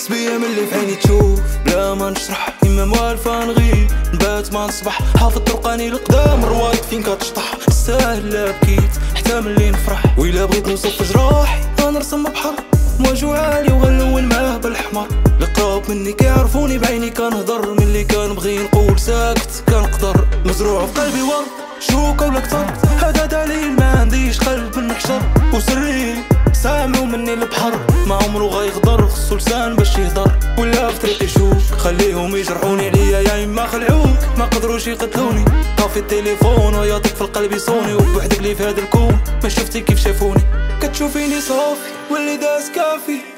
حس بيا ملي في عيني تشوف بلا ما نشرح، إما موالفة نغيب نبات ما نصبح، حافظ طرقاني القدام روايد فين كتشطح، الساهل لا بكيت حتى ملي نفرح، وإلا بغيت نوصف جراحي غنرسم بحر مواجه عالي وغنلون معاه بالحمر، القراب مني كيعرفوني بعيني كنهضر، ملي كنبغي نقول ساكت كنقدر، مزروع في قلبي ورد شوكة ولا كتر، هذا دليل ما عنديش قلب نحشر، وسري سامعوا مني البحر ما عمرو غيغدر، خصو لسان باش يهضر، ولا في طريقي شوف خليهم يجرحوني عليا يا اما خلعوك ما قدروش يقتلوني، طافي التليفون وياطيك في القلب يصوني، وبوحدك لي في هذا الكون ما شفتي كيف شافوني، كتشوفيني صافي واللي داز كافي